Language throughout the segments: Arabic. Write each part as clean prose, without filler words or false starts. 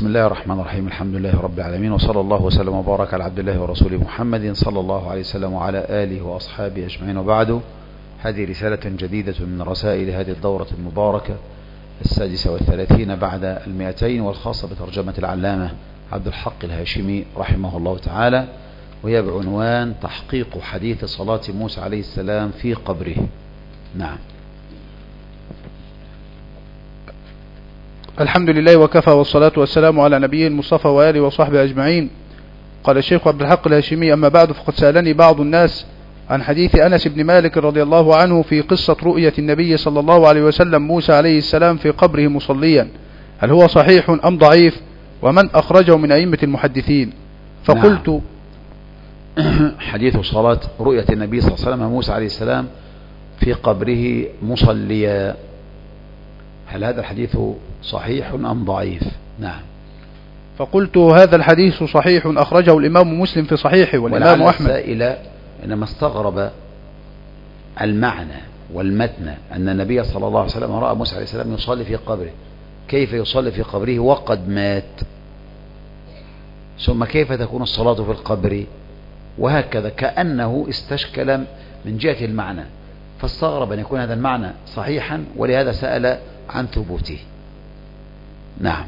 بسم الله الرحمن الرحيم. الحمد لله رب العالمين، وصلى الله وسلم وبارك على عبد الله ورسوله محمد صلى الله عليه وسلم وعلى آله وأصحابه أجمعين، وبعد. هذه رسالة جديدة من رسائل هذه الدورة المباركة 36 بعد 200، والخاصة بترجمة العلامة عبد الحق الهاشمي رحمه الله تعالى، وهي بعنوان تحقيق حديث صلاة موسى عليه السلام في قبره. نعم. الحمد لله وكفى، والصلاة والسلام على نبيه المصطفى وآله وصحبه أجمعين. قال الشيخ عبد الحق الهاشمي: أما بعد، فقد سألني بعض الناس عن حديث أنس بن مالك رضي الله عنه في قصة رؤية النبي صلى الله عليه وسلم موسى عليه السلام في قبره مصليا، هل هو صحيح أم ضعيف، ومن أخرجه من أئمة المحدثين؟ فقلت: حديث صلاة رؤية النبي صلى الله عليه وسلم موسى عليه السلام في قبره مصليا، هل هذا الحديث صحيح أم ضعيف؟ نعم. فقلت: هذا الحديث صحيح، أخرجه الإمام مسلم في صحيحه والإمام أحمد. السائل إنما استغرب المعنى والمتن أن النبي صلى الله عليه وسلم رأى موسى عليه السلام يصلي في قبره، كيف يصلي في قبره وقد مات؟ ثم كيف تكون الصلاة في القبر؟ وهكذا، كأنه استشكل من جهة المعنى، فاستغرب أن يكون هذا المعنى صحيحا، ولهذا سأل عن ثبوته. نعم.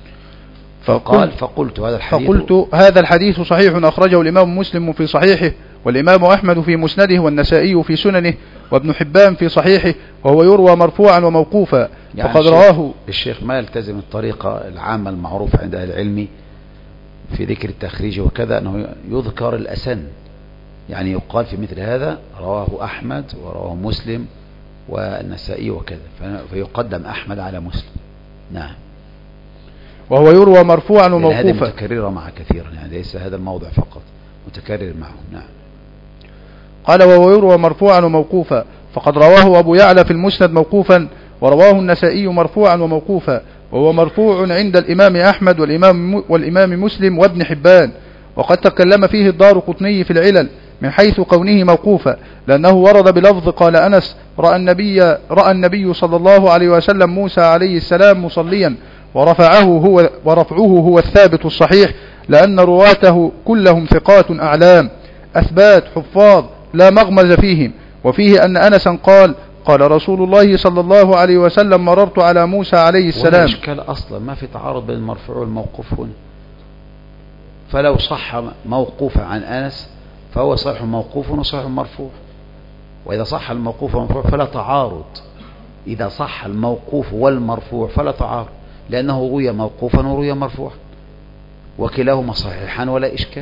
فقلت هذا الحديث صحيح، أخرجه الإمام مسلم في صحيحه والإمام أحمد في مسنده والنسائي في سننه وابن حبان في صحيحه، وهو يروى مرفوعا وموقوفا. يعني فقد رواه الشيخ ما يلتزم الطريقة العامة المعروفة عند أهل العلم في ذكر التخريج وكذا، أنه يذكر الأسن، يعني يقال في مثل هذا رواه أحمد ورواه مسلم والنسائي وكذا، فيقدم أحمد على مسلم. نعم. وهو يروى مرفوعا وموقوفا. هذه متكررة مع كثيرا، يعني ليس هذا الموضع فقط، متكرر معه. نعم. قال: وهو يروى مرفوعا وموقوفا، فقد رواه أبو يعلى في المسند موقوفا، ورواه النسائي مرفوعا وموقوفا، وهو مرفوع عند الإمام أحمد والإمام مسلم وابن حبان. وقد تكلم فيه الدارقطني في العلل من حيث كونه موقوفا، لأنه ورد بلفظ: قال أنس: رأى النبي صلى الله عليه وسلم موسى عليه السلام مصليا، ورفعه هو الثابت الصحيح، لأن رواته كلهم ثقات أعلام أثبات حفاظ لا مغمز فيهم. وفيه أن أنسا قال رسول الله صلى الله عليه وسلم: مررت على موسى عليه السلام. والإشكال أصلا ما في تعارض بين المرفوع والموقوف هنا، فلو صح موقوفا عن أنس فهو صحيح موقوف وصحيح مرفوع، وإذا صح الموقوف والمرفوع فلا تعارض. إذا صح الموقوف والمرفوع فلا تعارض، لأنه روي موقوفا وروي مرفوعا، وكلاهما صحيحان ولا إشكال.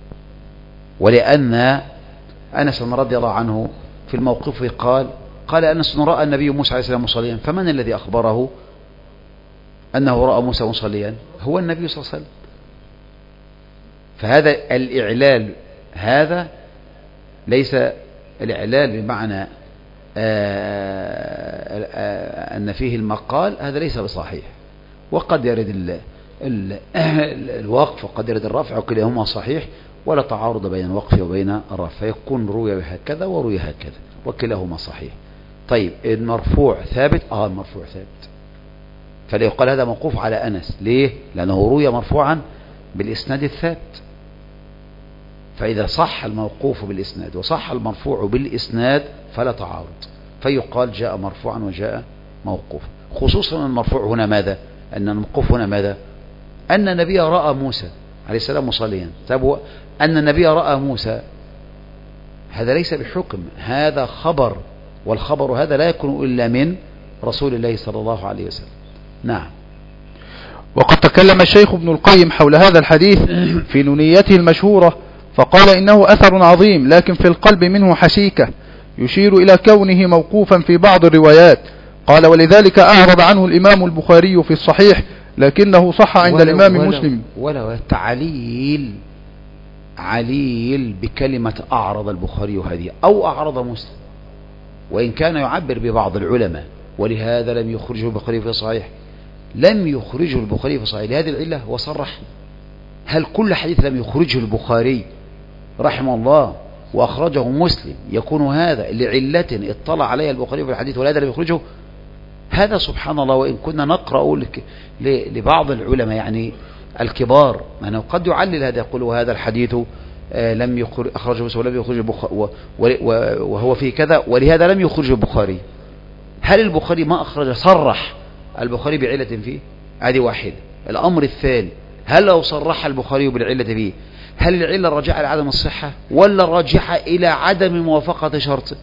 ولأن أنس رضي الله عنه في الموقف قال أنس: رأى النبي موسى عليه السلام مصليا، فمن الذي أخبره أنه رأى موسى مصليا؟ هو النبي صلى الله عليه وسلم. فهذا الإعلال هذا ليس الإعلال بمعنى أن فيه المقال، هذا ليس بصحيح. وقد يرد الوقف وقد يرد الرفع، وكلاهما صحيح، ولا تعارض بين الوقف وبين الرفع، فيكون روي هكذا وروي هكذا، وكلاهما صحيح. طيب، المرفوع ثابت؟ المرفوع ثابت، فلا يقال هذا موقوف على أنس. ليه؟ لأنه روي مرفوعا بالإسناد الثابت. فإذا صح الموقوف بالإسناد وصح المرفوع بالإسناد فلا تعارض، فيقال جاء مرفوعا وجاء موقوفا. خصوصا المرفوع هنا ماذا؟ أن الموقوف هنا ماذا؟ أن النبي رأى موسى عليه السلام مصليا. طب أن النبي رأى موسى هذا ليس بحكم، هذا خبر، والخبر هذا لا يكون إلا من رسول الله صلى الله عليه وسلم. نعم. وقد تكلم الشيخ ابن القيم حول هذا الحديث في نونيته المشهورة، فقال: إنه أثر عظيم، لكن في القلب منه حسيكة، يشير إلى كونه موقوفا في بعض الروايات. قال: ولذلك أعرض عنه الإمام البخاري في الصحيح، لكنه صح عند الإمام مسلم. ولو عليل بكلمة أعرض البخاري هذه، أو أعرض مسلم، وإن كان يعبر ببعض العلماء، ولهذا لم يخرجه البخاري في صحيح. لم يخرجه البخاري في صحيح لهذه العلة، وصرح. هل كل حديث لم يخرجه البخاري رحمه الله وأخرجه مسلم يكون هذا لعلة اطلع عليها البخاري في الحديث ولهذا لم يخرجه؟ هذا سبحان الله. وإن كنا نقرأ لبعض العلماء يعني الكبار أنه قد يعلل هذا، يقول وهذا الحديث لم أخرجه مسلم ولم يخرج البخاري وهو فيه كذا ولهذا لم يخرج البخاري. هل البخاري ما أخرج صرح البخاري بعلة فيه؟ هذه واحدة. الأمر الثاني، هل لو صرح البخاري بالعلة فيه هل العلة راجعة إلى عدم الصحة ولا راجعة إلى عدم موافقة شرطه؟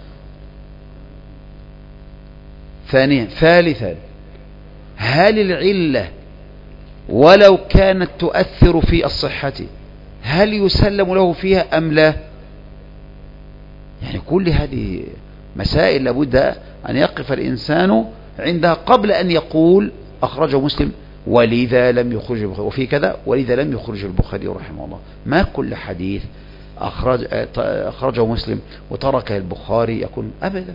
ثالثا، هل العلة ولو كانت تؤثر في الصحة هل يسلم له فيها أم لا؟ يعني كل هذه مسائل لابد أن يقف الإنسان عندها قبل أن يقول أخرجه مسلم ولذا لم يخرج البخاري وفي كذا ولذا لم يخرج البخاري رحمه الله. ما كل حديث أخرجه مسلم وتركه البخاري يكون أبدا.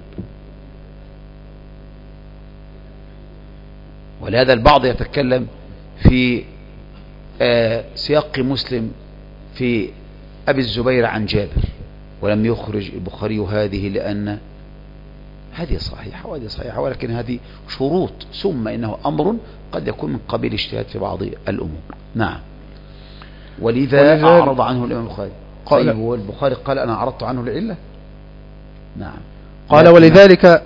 ولهذا البعض يتكلم في سياق مسلم في أبي الزبير عن جابر ولم يخرج البخاري هذه لأن هذه صحيحة وهذه صحيحة، ولكن هذه شروط، ثم إنه أمر قد يكون من قبيل اجتهاد في بعض الأمور. نعم. ولذا أعرض عنه الإمام البخاري. طيب والبخاري قال أنا عرضت عنه العلة. نعم. قال ولذلك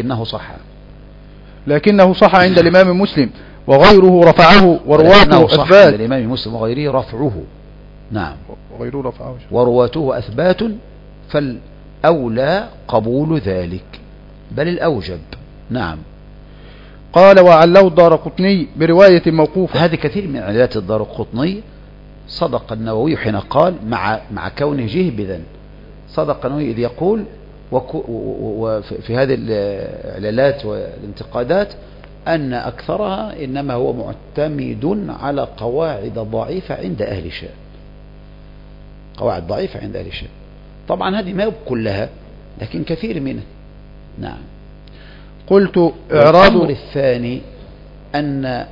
لكنه صح عند الإمام مسلم وغيره رفعه ورواته أثبات. عند الإمام مسلم وغيره رفعه. نعم. وغيره رفعه ورواته أثبات، فالأولى قبول ذلك بل الأوجب. نعم. قال وعله الدارقطني برواية موقوفة. هذه كثير من علات الدارقطني. صدق النووي حين قال مع كونه جهبذا، صدق النووي إذ يقول وفي هذه العلالات والانتقادات أن أكثرها إنما هو معتمد على قواعد ضعيفة عند أهل الشام. قواعد ضعيفة عند أهل الشام. طبعا هذه ما كلها لكن كثير منها. نعم. قلت إعراض. الأمر الثاني أن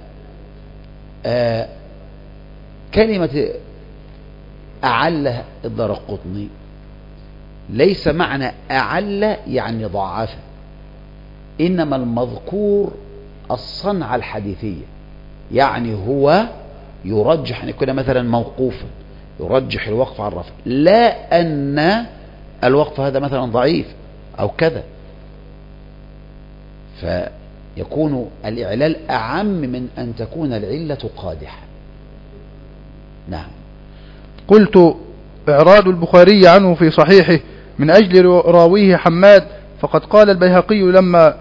كلمة أعل الدارقطني ليس معنى أعل يعني ضعف، إنما المذكور الصنعة الحديثية، يعني هو يرجح أن يكون مثلا موقوفا يرجح الوقف على الرفع، لا أن الوقف هذا مثلا ضعيف أو كذا، فيكون الإعلال أعم من أن تكون العلة قادحة. نعم. قلت إعراض البخاري عنه في صحيحه من أجل راويه حماد، فقد قال البيهقي لما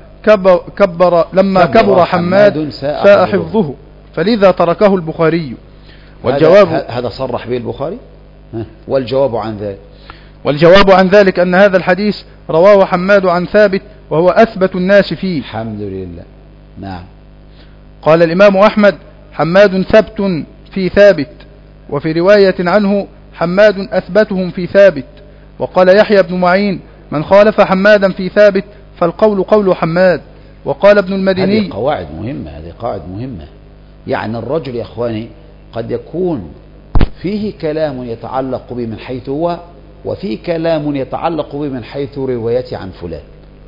كبر حماد ساء حفظه فلذا تركه البخاري. والجواب هذا صرح به البخاري. والجواب عن ذلك أن هذا الحديث رواه حماد عن ثابت وهو أثبت الناس فيه. الحمد لله. نعم. قال الإمام أحمد حماد ثبت في ثابت، وفي رواية عنه حماد أثبتهم في ثابت. وقال يحيى بن معين من خالف حمادا في ثابت فالقول قول حماد. وقال ابن المديني. هذه قواعد مهمة. يعني الرجل يا أخواني قد يكون فيه كلام يتعلق به من حيث هو، وفيه كلام يتعلق به من حيث روايته عن فلان.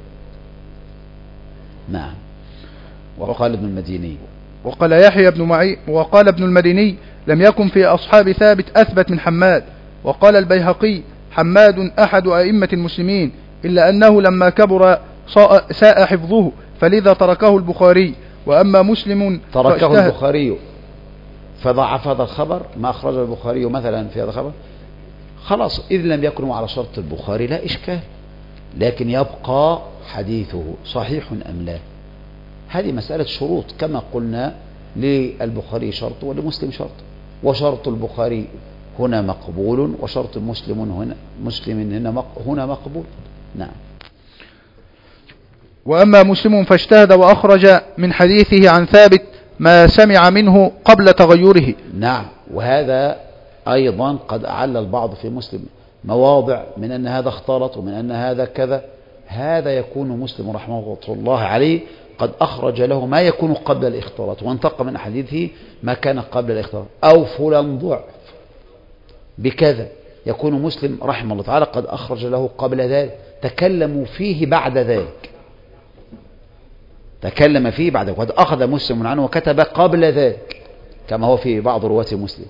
نعم. وقال ابن المديني. وقال يحيى بن معين وقال ابن المديني لم يكن في أصحاب ثابت أثبت من حماد. وقال البيهقي حماد أحد أئمة المسلمين إلا أنه لما كبر ساء حفظه فلذا تركه البخاري. وأما مسلم تركه البخاري فضعف هذا الخبر، ما أخرج البخاري مثلا في هذا الخبر خلاص، إذ لم يكن على شرط البخاري لا إشكال، لكن يبقى حديثه صحيح أم لا. هذه مسألة شروط كما قلنا، للبخاري شرط ولمسلم شرط، وشرط البخاري هنا مقبول وشرط مسلم هنا مقبول. نعم. وأما مسلم فاجتهد وأخرج من حديثه عن ثابت ما سمع منه قبل تغيره. نعم. وهذا أيضا قد أعل البعض في مسلم مواضع من أن هذا اختلط ومن أن هذا كذا. هذا يكون مسلم رحمه الله عليه قد أخرج له ما يكون قبل الاختلاط، وانتقى من حديثه ما كان قبل الاختلاط، أو فلان ضعف بكذا، يكون مسلم رحمه الله تعالى قد أخرج له قبل ذلك، تكلموا فيه بعد ذلك، تكلم فيه بعد وقد أخذ مسلم عنه وكتب قبل ذلك كما هو في بعض رواة مسلم.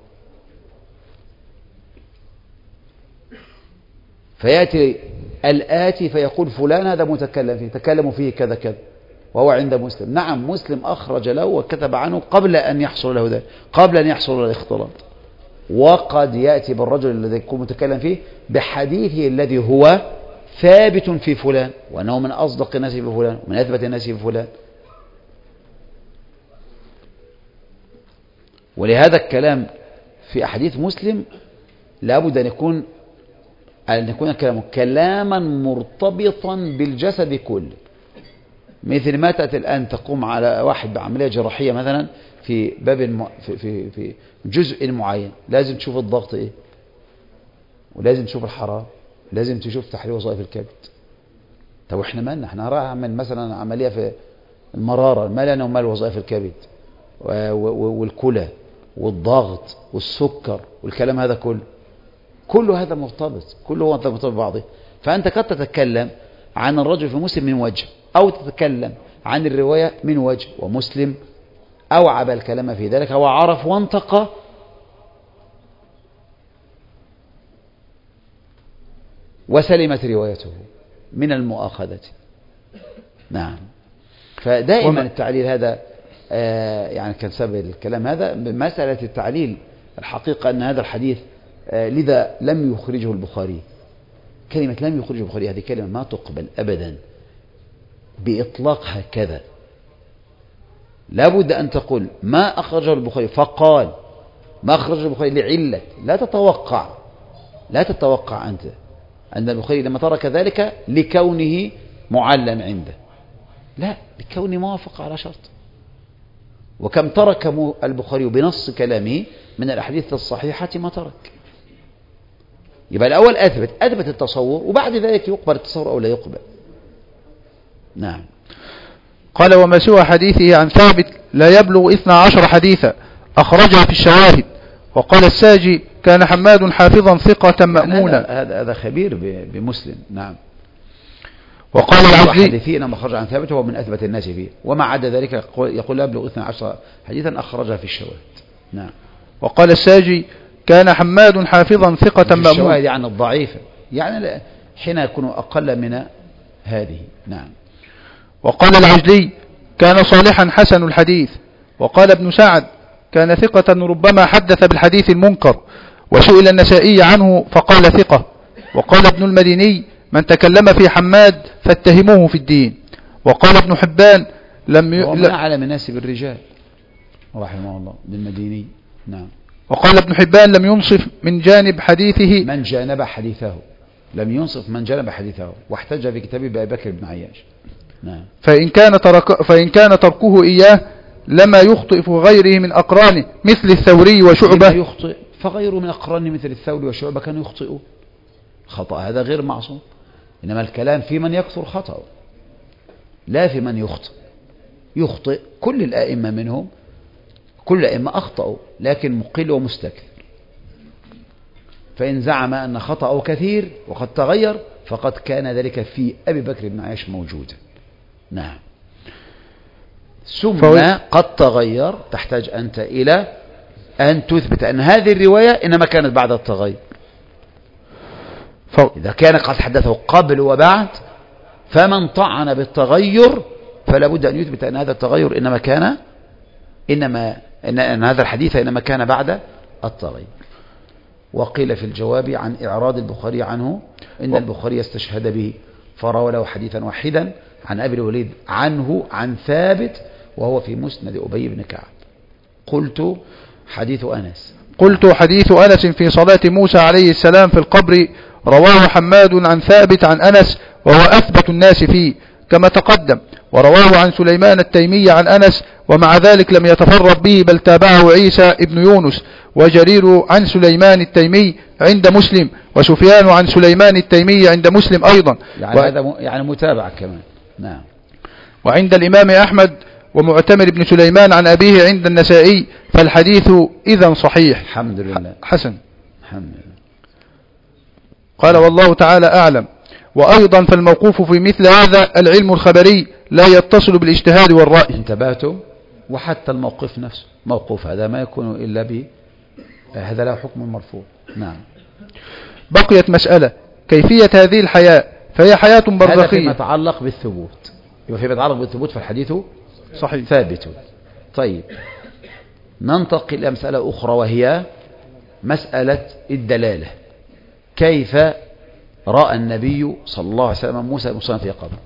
فيأتي الآتي فيقول فلان هذا متكلم فيه، تكلموا فيه كذا كذا وهو عند مسلم. نعم مسلم أخرج له وكتب عنه قبل أن يحصل له ذلك، قبل أن يحصل له الاختلاط. وقد يأتي بالرجل الذي يكون متكلم فيه بحديثه الذي هو ثابت في فلان وأنه من أصدق الناس في فلان ومن أثبت الناس في فلان. ولهذا الكلام في أحاديث مسلم لابد أن يكون الكلام كلاما مرتبطا بالجسد كله، مثل ما تأتي الآن تقوم على واحد بعملية جراحية مثلا في باب في جزء معين، لازم تشوف الضغط ايه، ولازم تشوف الحرارة، لازم تشوف تحليل وظائف الكبد. طب احنا مالنا؟ احنا راح اعمل مثلا عملية في المرارة، ما لنا ومال وظائف الكبد والكلى والضغط والسكر والكلام هذا كله هذا مرتبط، كله هو مرتبط ببعضه. فأنت قد تتكلم عن الرجل في مسلم من وجه، أو تتكلم عن الرواية من وجه، ومسلم أوعب الكلام في ذلك هو عرف وانتقى وسلمت روايته من المؤاخذة. نعم. فدائما التعليل هذا يعني كان سبب الكلام هذا بمسألة التعليل. الحقيقة أن هذا الحديث لذا لم يخرجه البخاري. كلمة لم يخرجه البخاري هذه كلمة ما تقبل أبدا بإطلاق هكذا. لابد أن تقول ما أخرجه البخاري فقال، ما أخرجه البخاري لعلة. لا تتوقع أنت أن البخاري لما ترك ذلك لكونه معلم عنده، لا، لكونه موافق على شرط. وكم ترك البخاري بنص كلامه من الأحاديث الصحيحة ما ترك. يبقى الأول أثبت التصور، وبعد ذلك يقبل التصور أو لا يقبل. نعم. قال وما سوى حديثه عن ثابت لا يبلغ 12 حديثا أخرجه في الشواهد. وقال الساجي كان حماد حافظا ثقة مأمونا. هذا خبير بمسلم. نعم. وقال العزلي حديثين ما خرج عن ثابت هو من أثبت الناس فيه، وما عدا ذلك يقول لا يبلغ 12 حديثا أخرجها في الشواهد. نعم. وقال الساجي كان حماد حافظا ثقة مأمونا. الشواهد يعني الضعيفة، يعني حين يكون أقل من هذه. نعم. وقال العجلي كان صالحا حسن الحديث. وقال ابن سعد كان ثقة ربما حدث بالحديث المنكر. وسئل النسائي عنه فقال ثقة. وقال ابن المديني من تكلم في حماد فاتهموه في الدين. وقال ابن حبان ومن أعلم الناس بالرجال رحمه الله بالمديني. نعم. وقال ابن حبان لم ينصف من جانب حديثه من جانب حديثه، لم ينصف من جانب حديثه، واحتج في كتابه بأبي بكر بن عياش. نعم. فإن كان تركه إياه لما يخطئ في غيره من أقرانه مثل الثوري وشعبة. يخطئ فغيره من أقرانه مثل الثوري وشعبة كانوا يخطئوا خطأ، هذا غير معصوم. إنما الكلام في من يكثر خطأ، لا في من يخطئ. كل الآئمة منهم، كل الآئمة أخطأوا، لكن مقل ومستكثر. فإن زعم أن خطأه كثير وقد تغير فقد كان ذلك في أبي بكر بن عياش موجودا. نعم. ثم قد تغير، تحتاج أنت إلى أن تثبت أن هذه الرواية إنما كانت بعد التغير. إذا كان قد حدثه قبل وبعد فمن طعن بالتغير فلا بد أن يثبت أن هذا التغير إن هذا الحديث إنما كان بعد التغير. وقيل في الجواب عن إعراض البخاري عنه إن البخاري استشهد به فروى له حديثا واحدا عن أبي الوليد عنه عن ثابت وهو في مسند أبي بن كعب. قلت حديث أنس في صلاة موسى عليه السلام في القبر رواه حماد عن ثابت عن أنس وهو أثبت الناس فيه كما تقدم. ورواه عن سليمان التيمي عن أنس ومع ذلك لم يتفرد به بل تابعه عيسى ابن يونس وجرير عن سليمان التيمي عند مسلم وسفيان عن سليمان التيمي عند مسلم أيضا. يعني متابعة كمان. نعم. وعند الإمام أحمد ومعتمر بن سليمان عن أبيه عند النسائي فالحديث إذن صحيح. الحمد لله. حسن. الحمد لله. قال والله تعالى أعلم. وأيضا فالموقوف في مثل هذا العلم الخبري لا يتصل بالاجتهاد والرأي. انتبهتم؟ وحتى الموقف نفسه موقوف، هذا ما يكون إلا هذا له حكم مرفوع. نعم. بقيت مسألة كيفية هذه الحياة، فهي حياة برزخية. هذا فيما يتعلق بالثبوت، يبقى فيما يتعلق بالثبوت فالحديث صحيح ثابت. طيب ننتقل إلى مسألة أخرى وهي مسألة الدلالة. كيف رأى النبي صلى الله عليه وسلم موسى مصنع في قبر؟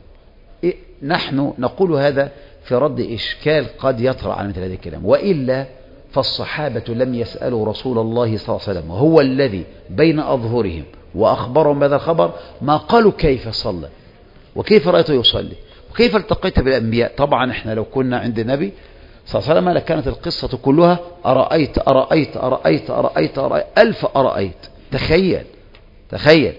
نحن نقول هذا في رد إشكال قد يطرأ على مثل هذا الكلام، وإلا فالصحابة لم يسألوا رسول الله صلى الله عليه وسلم وهو الذي بين أظهرهم وأخبرهم بهذا الخبر، ما قالوا كيف صلى وكيف رأيته يصلي وكيف التقيت بالأنبياء. طبعا احنا لو كنا عند النبي صلى الله عليه وسلم لكانت القصة كلها أرأيت أرأيت أرأيت أرأيت أرأيت 1000 أرأيت. تخيل.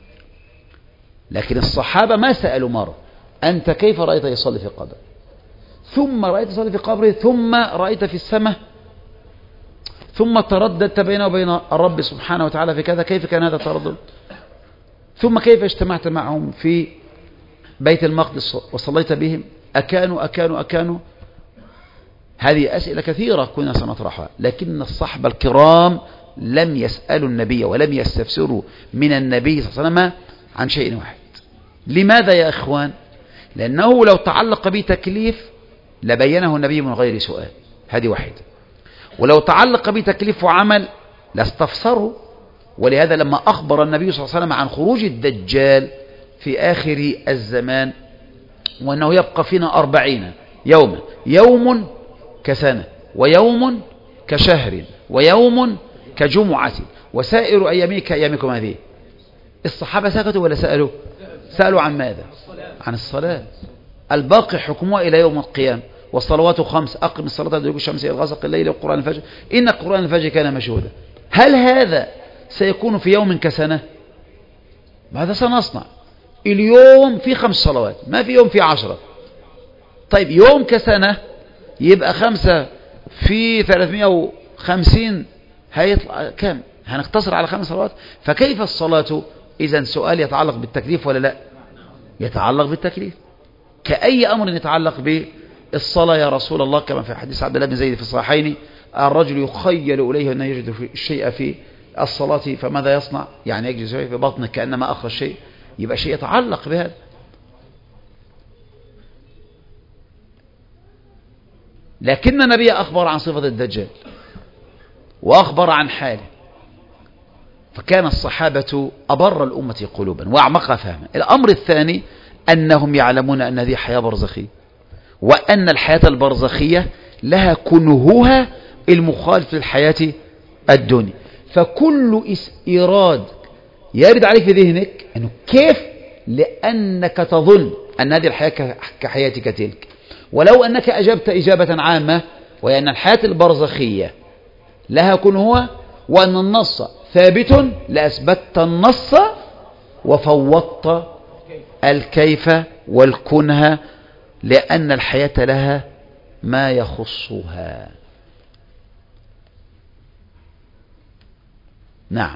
لكن الصحابة ما سألوا مرة أنت كيف رأيت يصلي في قبر، ثم رأيت يصلي في قبره، ثم رأيت في السماء، ثم ترددت بينه وبين الرب سبحانه وتعالى في كذا، كيف كان هذا التردد؟ ثم كيف اجتمعت معهم في بيت المقدس وصليت بهم؟ أكانوا. هذه أسئلة كثيرة كنا سنطرحها، لكن الصحابة الكرام لم يسألوا النبي ولم يستفسروا من النبي صلى الله عليه وسلم عن شيء واحد. لماذا يا إخوان؟ لأنه لو تعلق به تكليف لبينه النبي من غير سؤال، هذه واحدة. ولو تعلق به تكليف وعمل لاستفسروا. ولهذا لما أخبر النبي صلى الله عليه وسلم عن خروج الدجال في آخر الزمان وأنه يبقى فينا 40 يوما، يوم كسنة ويوم كشهر ويوم كجمعة وسائر أيامه كأيامكم هذه، الصحابة سكتوا ولا سألوا؟ سألوا عن ماذا؟ عن الصلاة. الباقي حكمها إلى يوم القيامة. والصلوات 5، أقم الصلاة لدلوك الشمس إلى غسق الليل وقرآن الفجر إن قرآن الفجر كان مشهودا. هل هذا سيكون في يوم كسنة؟ ماذا سنصنع؟ اليوم في 5 صلوات، ما في يوم في 10. طيب يوم كسنة يبقى 5 في 350 هيطلع كام؟ هنقتصر على 5 صلوات. فكيف الصلاة؟ إذن سؤال يتعلق بالتكليف ولا لا؟ يتعلق بالتكليف كأي أمر يتعلق بالصلاة يا رسول الله، كما في حديث عبد الله بن زيد في الصحيحين: الرجل يخيل إليه أنه يجد الشيء في الصلاة فماذا يصنع؟ يعني يجد شيء في بطنه كأنما أخرج شيء، يبقى شيء يتعلق بهذا. لكن النبي أخبر عن صفة الدجال وأخبر عن حاله، فكان الصحابة أبر الأمة قلوبا وأعمقها فهما. الأمر الثاني أنهم يعلمون أن هذه حياة برزخية، وأن الحياة البرزخية لها كنهها المخالف للحياة الدنيا. فكل إيراد يرد عليك في ذهنك أنه كيف، لأنك تظن أن هذه الحياة كحياتك تلك، ولو أنك أجبت إجابة عامة وأن الحياة البرزخية لها كنهها وأن النص ثابت لأثبتت النص وفوضت الكيف والكنه، لأن الحياة لها ما يخصها. نعم.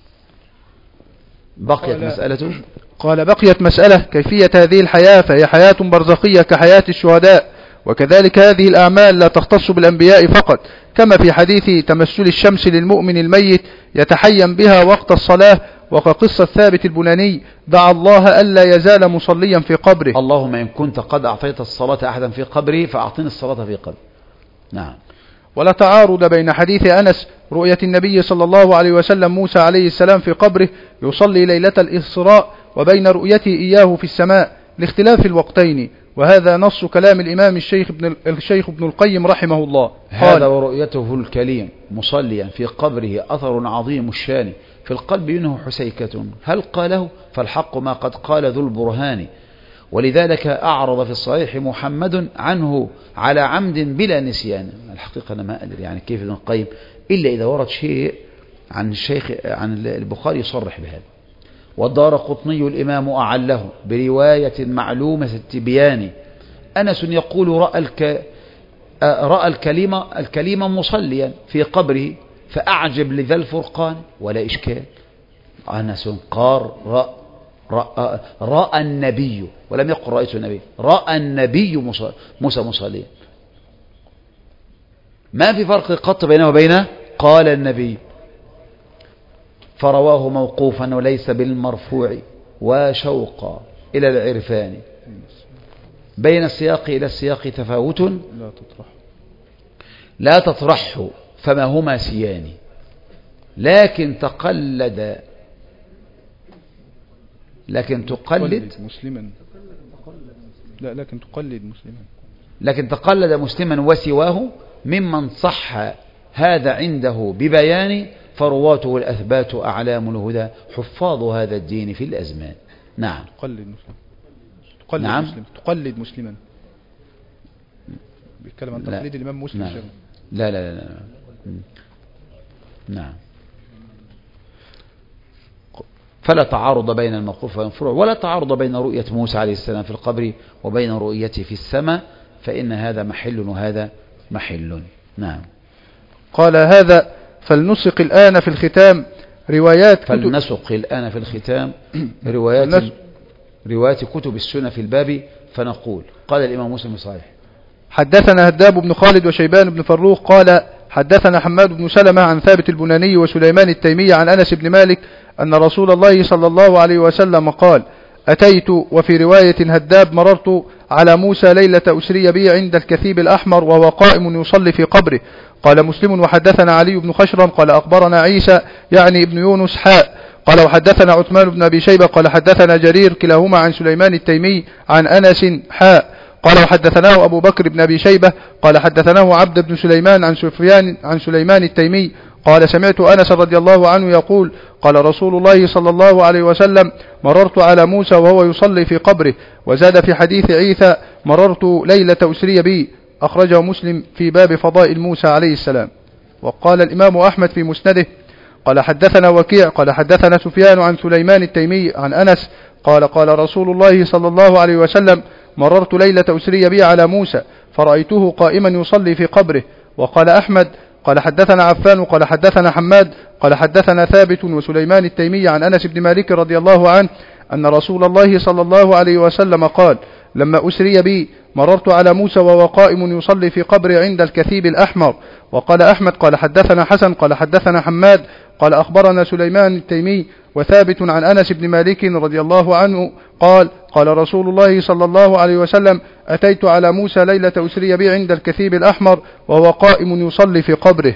بقيت مسألة. قال بقيت مسألة كيفية هذه الحياة، فهي حياة برزخية كحياة الشهداء، وكذلك هذه الأعمال لا تختص بالأنبياء فقط، كما في حديث تمثل الشمس للمؤمن الميت يتحين بها وقت الصلاة، وكقصة ثابت البناني: دعا الله ألا يزال مصليا في قبره. اللهم إن كنت قد أعطيت الصلاة أحدا في قبري فأعطني الصلاة في قبري. نعم. ولا تعارض بين حديث أنس رؤية النبي صلى الله عليه وسلم موسى عليه السلام في قبره يصلي ليلة الإسراء وبين رؤيته إياه في السماء لاختلاف الوقتين، وهذا نص كلام الإمام الشيخ ابن القيم رحمه الله. هذا ورؤيته الكليم مصليا في قبره أثر عظيم الشان، في القلب منه حسيكة، هل قاله؟ فالحق ما قد قال ذو البرهان. ولذلك أعرض في الصحيح محمد عنه على عمد بلا نسيان. الحقيقة أنا ما أدري يعني كيف ابن القيم إلا إذا ورد شيء عن الشيخ عن البخاري يصرح بهذا. والدارقطني الإمام أعله برواية معلومة التبيان: أنس يقول رأى الكليم مصليا في قبره فأعجب لذا الفرقان ولا إشكال. أنس قال رأى النبي، ولم يقل رأيت النبي، رأى النبي موسى مصليا. ما في فرق قط بينه وبين قال النبي. فرواه موقوفا وليس بالمرفوع وشوقا إلى العرفان، بين السياق إلى السياق تفاوت لا تطرحه فما هما سيان، لكن تقلد مسلما، لا لكن تقلد مسلما، لكن تقلد مسلما وسواه ممن صح هذا عنده ببيان، فرواته الأثبات أعلام الهدى حفاظ هذا الدين في الأزمان. نعم. تقلد مسلما بيتكلم عن تقليد الإمام مسلم. نعم. لا لا لا لا. نعم. فلا تعارض بين الموقوف والمرفوع، ولا تعارض بين رؤية موسى عليه السلام في القبر وبين رؤيته في السماء، فإن هذا محل وهذا محل. نعم. قال هذا فلنسق الآن في الختام روايات روايات كتب السنة في الباب، فنقول قال الإمام مسلم صحيح: حدثنا هداب بن خالد وشيبان بن فروخ قال حدثنا حماد بن سلمة عن ثابت البناني وسليمان التيمي عن أنس بن مالك أن رسول الله صلى الله عليه وسلم قال: أتيت، وفي رواية هداب مررت على موسى ليلة أسري بي عند الكثيب الأحمر وهو قائم يصلي في قبره. قال مسلم: وحدثنا علي بن خشرم قال أخبرنا عيسى يعني ابن يونس قال وحدثنا عثمان بن أبي شيبة قال حدثنا جرير كلاهما عن سليمان التيمي عن أنس قال وحدثناه أبو بكر بن أبي شيبة قال حدثناه عبد بن سليمان عن سفيان عن سليمان التيمي قال سمعت أنس رضي الله عنه يقول: قال رسول الله صلى الله عليه وسلم: مررت على موسى وهو يصلي في قبره. وزاد في حديث عيسى: مررت ليلة أسري بي، أخرجه مسلم في باب فضائل موسى عليه السلام. وقال الإمام أحمد في مسنده: قال حدثنا وكيع قال حدثنا سفيان عن سليمان التيمي عن أنس قال: قال رسول الله صلى الله عليه وسلم: مررت ليلة أسري بي على موسى فرأيته قائما يصلي في قبره. وقال أحمد: قال حدثنا عفان قال حدثنا حماد قال حدثنا ثابت وسليمان التيمي عن أنس بن مالك رضي الله عنه أن رسول الله صلى الله عليه وسلم قال: لما أسري بي مررت على موسى وهو قائم يصلي في قبر عند الكثيب الأحمر. وقال أحمد: قال حدثنا حسن قال حدثنا حماد قال أخبرنا سليمان التيمي وثابت عن أنس بن مالك رضي الله عنه قال: قال رسول الله صلى الله عليه وسلم: أتيت على موسى ليلة أسري بي عند الكثيب الأحمر وهو قائم يصلي في قبره.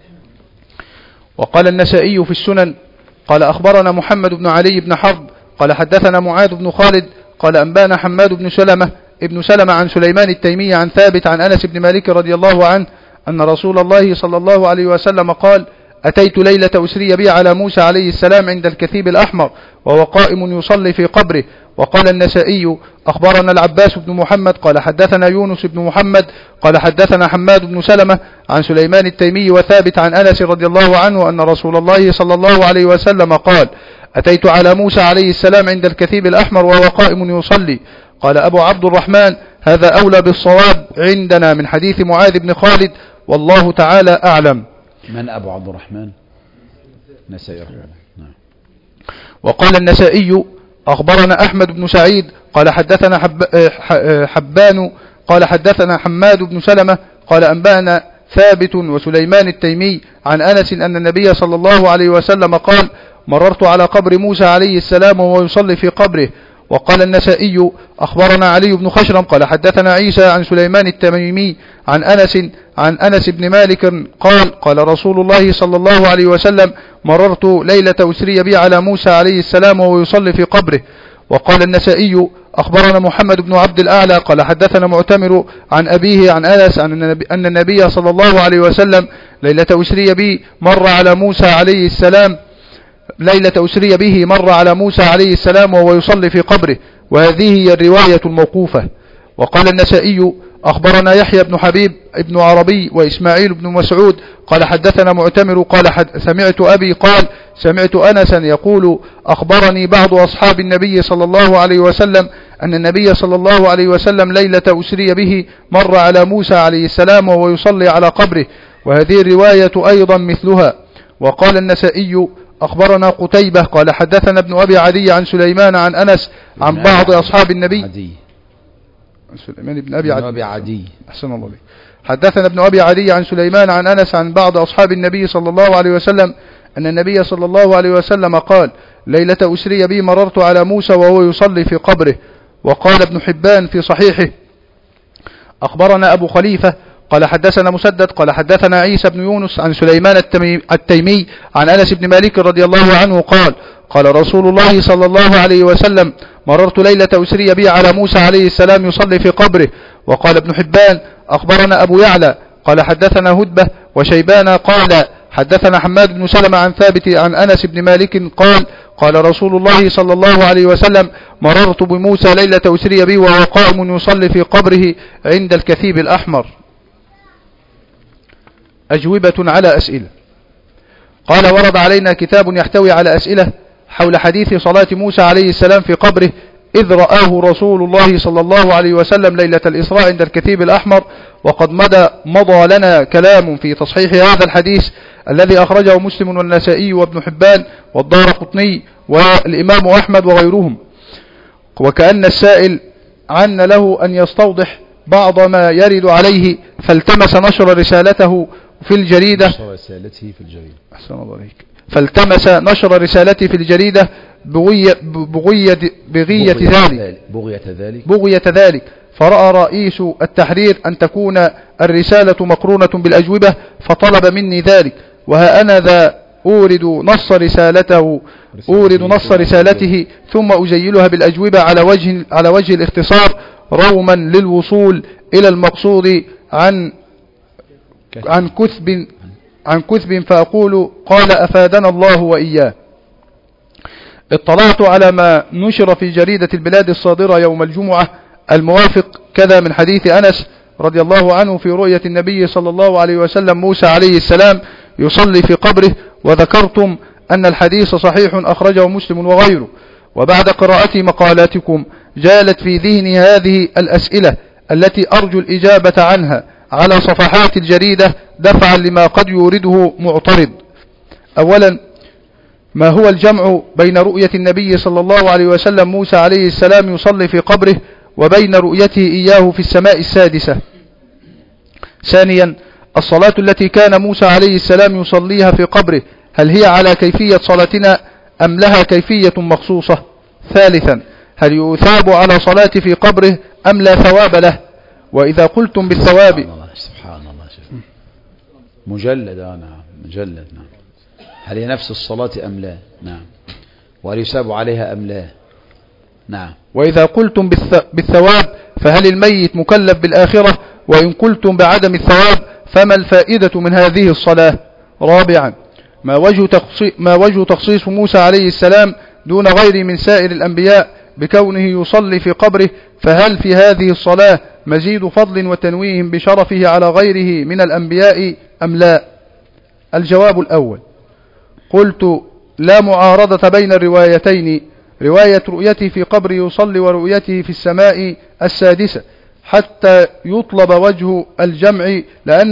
وقال النسائي في السنن قال أخبرنا محمد بن علي بن حرب قال حدثنا معاذ بن خالد قال أنبانا حماد بن سلمة عن سليمان التيمي عن ثابت عن أنس بن مالك رضي الله عنه أن رسول الله صلى الله عليه وسلم قال: أتيت ليلة أسري بي على موسى عليه السلام عند الكثيب الأحمر وهو قائم يصلي في قبره. وقال النسائي أخبرنا العباس بن محمد قال حدثنا يونس بن محمد قال حدثنا حماد بن سلمة عن سليمان التيمي وثابت عن أنس رضي الله عنه أن رسول الله صلى الله عليه وسلم قال: أتيت على موسى عليه السلام عند الكثيب الأحمر وهو قائم يصلي. قال أبو عبد الرحمن: هذا أولى بالصواب عندنا من حديث معاذ بن خالد، والله تعالى أعلم. من أبو عبد الرحمن؟ نسائي رحمه الله. وقال النسائي أخبرنا أحمد بن سعيد قال حدثنا حبان قال حدثنا حماد بن سلمة قال أنبأنا ثابت وسليمان التيمي عن أنس أن النبي صلى الله عليه وسلم قال: مررت على قبر موسى عليه السلام وهو يصلي في قبره. وقال النسائي أخبرنا علي بن خشرم قال حدثنا عيسى عن سليمان التميمي عن أنس بن مالك قال: قال رسول الله صلى الله عليه وسلم: مررت ليلة أسري بي على موسى عليه السلام وهو يصلي في قبره. وقال النسائي أخبرنا محمد بن عبد الأعلى قال حدثنا معتمر عن أبيه عن أنس أن النبي صلى الله عليه وسلم ليلة أسري به مر على موسى عليه السلام وهو يصلي في قبره. وهذه هي الرواية الموقوفة. وقال النسائي أخبرنا يحيى بن حبيب ابن عربي وإسماعيل بن مسعود قال حدثنا معتمر قال سمعت أبي قال: سمعت أنسا يقول: أخبرني بعض أصحاب النبي صلى الله عليه وسلم أن النبي صلى الله عليه وسلم ليلة أسري به مر على موسى عليه السلام وهو يصلي على قبره. وهذه الرواية أيضا مثلها. وقال النسائي أخبرنا قتيبة قال حدثنا ابن أبي عدي عن سليمان عن أنس عن بعض أصحاب النبي عدي. سليمان بن أبي عدي. أحسن الله عليك. حدثنا ابن أبي عدي عن سليمان عن أنس عن بعض أصحاب النبي صلى الله عليه وسلم أن النبي صلى الله عليه وسلم قال ليلة أسري بي مررت على موسى وهو يصلي في قبره. وقال ابن حبان في صحيحه أخبرنا أبو خليفة قال حدثنا مسدد قال حدثنا عيسى بن يونس عن سليمان التيمي عن أنس بن مالك رضي الله عنه قال قال رسول الله صلى الله عليه وسلم مررت ليلة أسري بي على موسى عليه السلام يصلي في قبره. وقال ابن حبان أخبرنا أبو يعلى قال حدثنا هدبة وشيبان قال حدثنا حماد بن سلمة عن ثابت عن أنس بن مالك قال قال رسول الله صلى الله عليه وسلم مررت بموسى ليلة أسري بي وهو قائم يصلي في قبره عند الكثيب الأحمر. أجوبة على أسئلة. قال ورد علينا كتاب يحتوي على أسئلة حول حديث صلاة موسى عليه السلام في قبره إذ رآه رسول الله صلى الله عليه وسلم ليلة الإسراء عند الكثيب الأحمر. وقد مضى لنا كلام في تصحيح هذا الحديث الذي أخرجه مسلم والنسائي وابن حبان والدارقطني والإمام أحمد وغيرهم. وكأن السائل عن له أن يستوضح بعض ما يرد عليه فالتمس نشر رسالته في الجريدة فالتمس نشر رسالته في الجريدة بغية ذلك فرأى رئيس التحرير أن تكون الرسالة مقرونة بالأجوبة فطلب مني ذلك. وها أنا ذا أورد نص رسالته ثم أزيلها بالأجوبة على وجه الاختصار روما للوصول إلى المقصود عن كثب فأقول قال أفادنا الله وإياه. اطلعت على ما نشر في جريدة البلاد الصادرة يوم الجمعة الموافق كذا من حديث أنس رضي الله عنه في رؤية النبي صلى الله عليه وسلم موسى عليه السلام يصلي في قبره. وذكرتم أن الحديث صحيح أخرجه مسلم وغيره. وبعد قراءة مقالاتكم جالت في ذهني هذه الأسئلة التي أرجو الإجابة عنها على صفحات الجريدة دفعا لما قد يورده معترض. أولا ما هو الجمع بين رؤية النبي صلى الله عليه وسلم موسى عليه السلام يصلي في قبره وبين رؤيته إياه في السماء السادسة؟ ثانيا الصلاة التي كان موسى عليه السلام يصليها في قبره هل هي على كيفية صلاتنا أم لها كيفية مخصوصة؟ ثالثا هل يثاب على صلاة في قبره أم لا ثواب له؟ وإذا قلتم بالثواب سبحان الله مجلد نعم هل هي نفس الصلاة أم لا؟ نعم. وهل يثاب عليها أم لا؟ نعم. وإذا قلتم بالثواب فهل الميت مكلف بالآخرة؟ وإن قلتم بعدم الثواب فما الفائدة من هذه الصلاة؟ رابعا ما وجه تخصيص موسى عليه السلام دون غيره من سائر الأنبياء بكونه يصلي في قبره؟ فهل في هذه الصلاة مزيد فضل وتنويه بشرفه على غيره من الأنبياء أم لا؟ الجواب الأول قلت لا معارضة بين الروايتين، رواية رؤيته في قبر يصلي ورؤيته في السماء السادسة حتى يطلب وجه الجمع لأن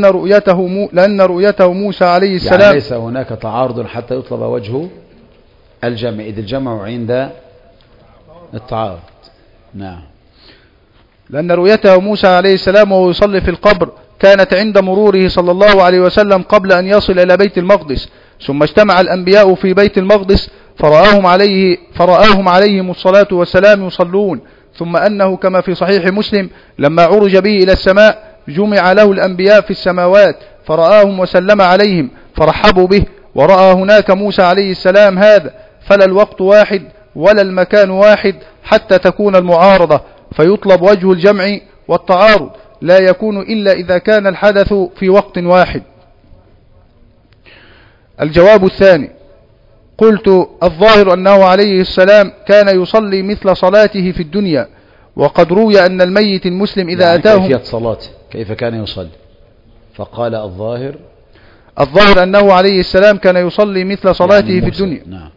رؤيته موسى عليه السلام يعني ليس هناك تعارض حتى يطلب وجه الجمع إذ الجمع عند التعارض. نعم. لأن رؤيته موسى عليه السلام وهو يصلي في القبر كانت عند مروره صلى الله عليه وسلم قبل أن يصل إلى بيت المقدس، ثم اجتمع الأنبياء في بيت المقدس فرآهم عليهم الصلاة والسلام يصلون، ثم أنه كما في صحيح مسلم لما عرج به إلى السماء جمع له الأنبياء في السماوات فرآهم وسلم عليهم فرحبوا به، ورأى هناك موسى عليه السلام هذا، فلا الوقت واحد ولا المكان واحد حتى تكون المعارضة فيطلب وجه الجمع، والتعارض لا يكون إلا إذا كان الحدث في وقت واحد. الجواب الثاني قلت الظاهر أنه عليه السلام كان يصلي مثل صلاته في الدنيا، وقد روي أن الميت المسلم إذا أتاه كيفية صلاته كيف كان يصلي، فقال الظاهر أنه عليه السلام كان يصلي مثل صلاته يعني في الدنيا. نعم.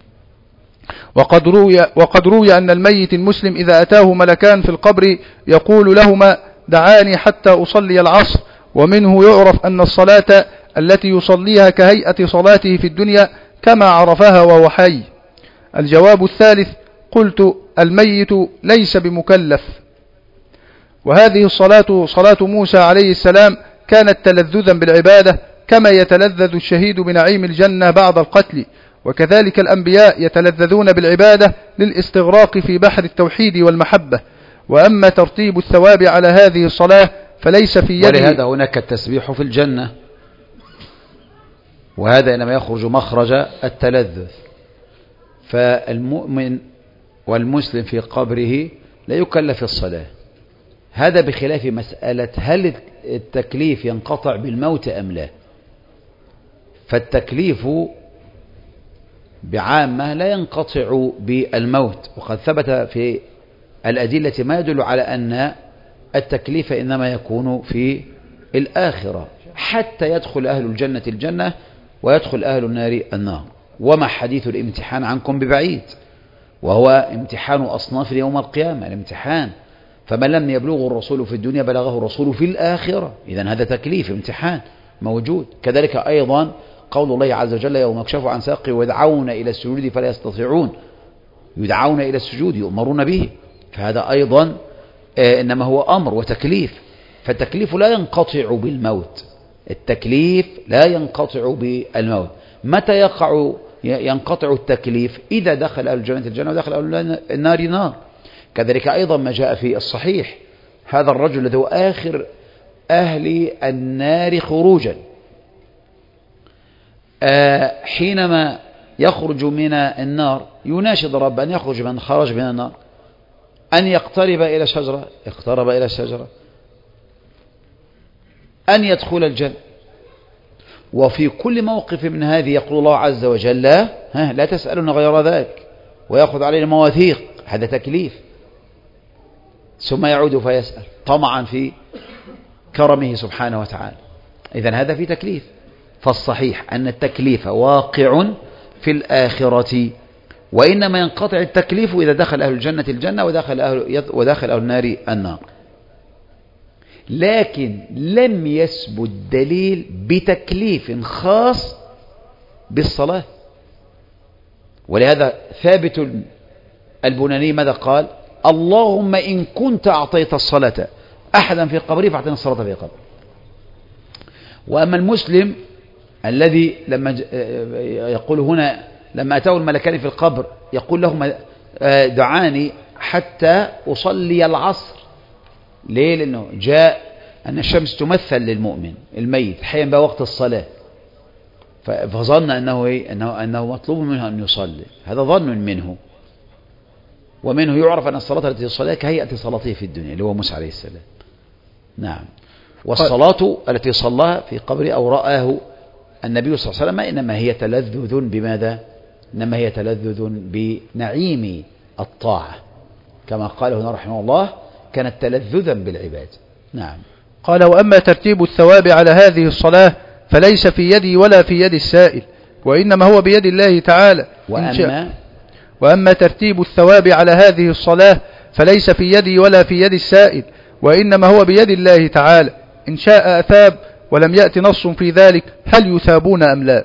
وقد روي أن الميت المسلم إذا أتاه ملكان في القبر يقول لهما دعاني حتى أصلي العصر، ومنه يعرف أن الصلاة التي يصليها كهيئة صلاته في الدنيا كما عرفها وهو حي. الجواب الثالث: قلت: الميت ليس بمكلف. وهذه الصلاة صلاة موسى عليه السلام كانت تلذذا بالعبادة كما يتلذذ الشهيد بنعيم الجنة بعد القتل، وكذلك الأنبياء يتلذذون بالعبادة للاستغراق في بحر التوحيد والمحبة. وأما ترتيب الثواب على هذه الصلاة فليس في يده. ولهذا هناك التسبيح في الجنة، وهذا إنما يخرج مخرج التلذذ. فالمؤمن والمسلم في قبره لا يكلف الصلاة. هذا بخلاف مسألة هل التكليف ينقطع بالموت أم لا. فالتكليف بعامة لا ينقطع بالموت، وقد ثبت في الأدلة ما يدل على أن التكليف إنما يكون في الآخرة حتى يدخل أهل الجنة الجنة ويدخل أهل النار النار. وما حديث الامتحان عنكم ببعيد، وهو امتحان أصناف يوم القيامة. الامتحان فمن لم يبلغه الرسول في الدنيا بلغه الرسول في الآخرة. إذن هذا تكليف امتحان موجود. كذلك أيضا قول الله عز وجل: يوم يكشف عن ساق ويدعون إلى السجود فلا يستطيعون. يدعون إلى السجود، يؤمرون به. فهذا أيضا إنما هو أمر وتكليف. فالتكليف لا ينقطع بالموت. التكليف لا ينقطع بالموت. متى ينقطع التكليف؟ إذا دخل أهل الجنة الجنة ودخل أهل النار نار. كذلك أيضا ما جاء في الصحيح: هذا الرجل الذي هو آخر أهل النار خروجا، حينما يخرج من النار يناشد رب أن يخرج من خرج من النار، أن يقترب إلى شجرة، اقترب إلى الشجرة، أن يدخل الجنة. وفي كل موقف من هذه يقول الله عز وجل: لا تسألون غير ذلك، ويأخذ علينا مواثيق. هذا تكليف. ثم يعود فيسأل طمعا في كرمه سبحانه وتعالى. إذن هذا في تكليف. فالصحيح أن التكليف واقع في الآخرة، وإنما ينقطع التكليف إذا دخل أهل الجنة الجنة ودخل أهل النار النار. لكن لم يثبت دليل بتكليف خاص بالصلاة. ولهذا ثابت البناني ماذا قال؟ اللهم إن كنت أعطيت الصلاة أحدا في قبره فأعطينا الصلاة في قبره. وأما المسلم الذي لما يقول هنا لما أتاه الملكان في القبر يقول لهم: دعاني حتى أصلي العصر. ليه؟ لأنه جاء أن الشمس تمثل للمؤمن الميت حين بقى وقت الصلاة، فظن أنه مطلوب منه أن يصلي. هذا ظن منه. ومنه يعرف أن الصلاة التي يصليها كهيئة صلاته في الدنيا اللي هو موسى عليه السلام. نعم. والصلاة التي صلاها في قبره أو رآه النبي صلى الله عليه وسلم إنما هي تلذذ بماذا؟ إنما هي تلذذ بنعيم الطاعة، كما قال هنا رحمه الله: كانت تلذذا بالعباد. نعم. قال: وأما ترتيب الثواب على هذه الصلاة فليس في يدي ولا في يد السائل، وإنما هو بيد الله تعالى. وأما ترتيب الثواب على هذه الصلاة فليس في يدي ولا في يد السائل، وإنما هو بيد الله تعالى. إن شاء أثاب، ولم يأت نص في ذلك هل يثابون أم لا.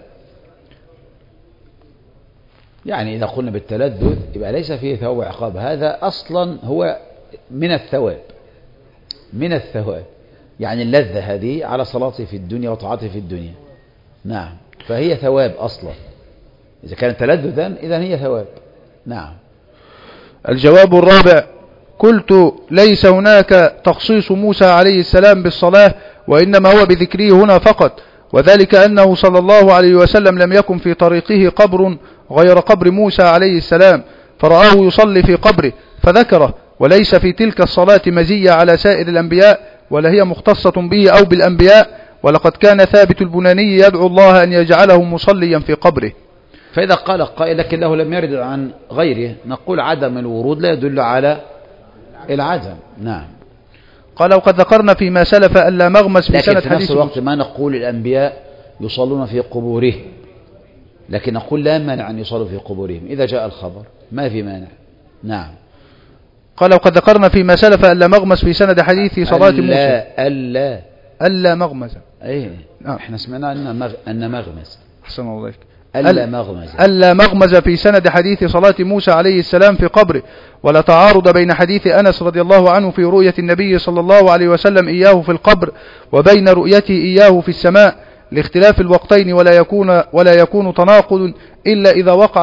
يعني إذا قلنا بالتلذذ يبقى ليس فيه ثواب وعقاب. هذا أصلا هو من الثواب، من الثواب. يعني اللذة هذه على صلاته في الدنيا وطاعته في الدنيا. نعم. فهي ثواب أصلا. إذا كانت تلذذا إذن هي ثواب. نعم. الجواب الرابع: قلت: ليس هناك تخصيص موسى عليه السلام بالصلاة، وإنما هو بذكره هنا فقط، وذلك أنه صلى الله عليه وسلم لم يكن في طريقه قبر غير قبر موسى عليه السلام، فرآه يصلي في قبره فذكره، وليس في تلك الصلاة مزية على سائر الأنبياء، ولا هي مختصة به أو بالأنبياء. ولقد كان ثابت البناني يدعو الله أن يجعله مصليا في قبره. فإذا قال قائل لكنه لم يرد عن غيره، نقول عدم الورود لا يدل على العدم. نعم. قال: وقد ذكرنا فيما سلف ألا مغمس في سنة حديث. لكن في نفس الوقت ما نقول الأنبياء يصلون في قبورهم، لكن نقول لا مانع أن يصلوا في قبورهم إذا جاء الخبر، ما في مانع. نعم. قال: وقد ذكرنا فيما سلف ألا مغمس في سند حديث صلاة موسى. ألا مغمس. ايه. احنا سمعنا أن مغمس. أحسن الله إليك. ألا مغمز في سند حديث صلاة موسى عليه السلام في قبره، ولا تعارض بين حديث أنس رضي الله عنه في رؤية النبي صلى الله عليه وسلم إياه في القبر وبين رؤيته إياه في السماء لاختلاف الوقتين، ولا يكون تناقض إلا إذا وقع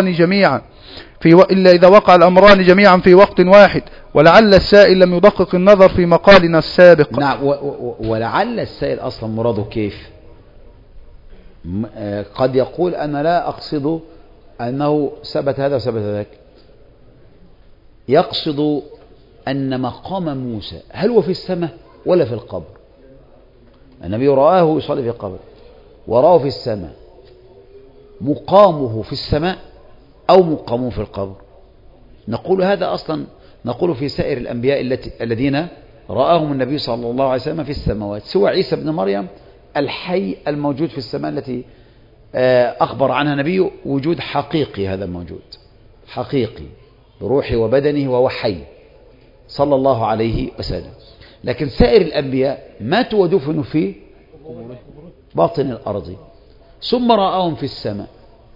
الأمران جميعا في وقت واحد. ولعل السائل لم يدقق النظر في مقالنا السابق. نعم. ولعل السائل أصلا مراده كيف؟ قد يقول أنا لا أقصد أنه ثبت هذا وثبت ذاك، يقصد أن مقام موسى هل هو في السماء ولا في القبر؟ النبي رآه يصلي في القبر ورآه في السماء، مقامه في السماء أو مقامه في القبر؟ نقول هذا أصلا نقول في سائر الأنبياء الذين رآهم النبي صلى الله عليه وسلم في السماوات، سوى عيسى بن مريم الحي الموجود في السماء التي أخبر عنها نبيه وجود حقيقي، هذا موجود حقيقي بروحه وبدنه وهو حي صلى الله عليه وسلم. لكن سائر الأنبياء ماتوا ودفنوا في باطن الأرض ثم رآهم في السماء.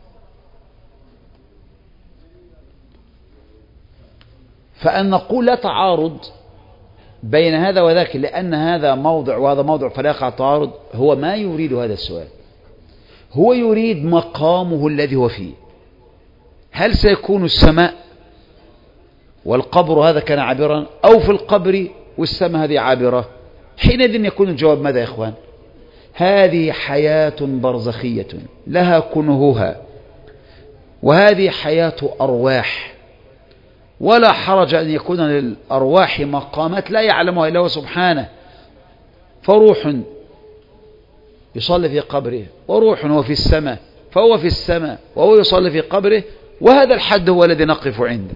فأن نقول لا تعارض بين هذا وذاك لأن هذا موضع وهذا موضع فلا يقع تعارض، هو ما يريد هذا السؤال، هو يريد مقامه الذي هو فيه، هل سيكون السماء والقبر هذا كان عابرا أو في القبر والسماء هذه عابرة؟ حينئذ يكون الجواب ماذا يا إخوان؟ هذه حياة برزخية لها كنهها، وهذه حياة أرواح، ولا حرج أن يكون للأرواح مقامات لا يعلمها إلا هو سبحانه. فروح يصلي في قبره وروح هو في السماء، فهو في السماء وهو يصلي في قبره، وهذا الحد هو الذي نقف عنده،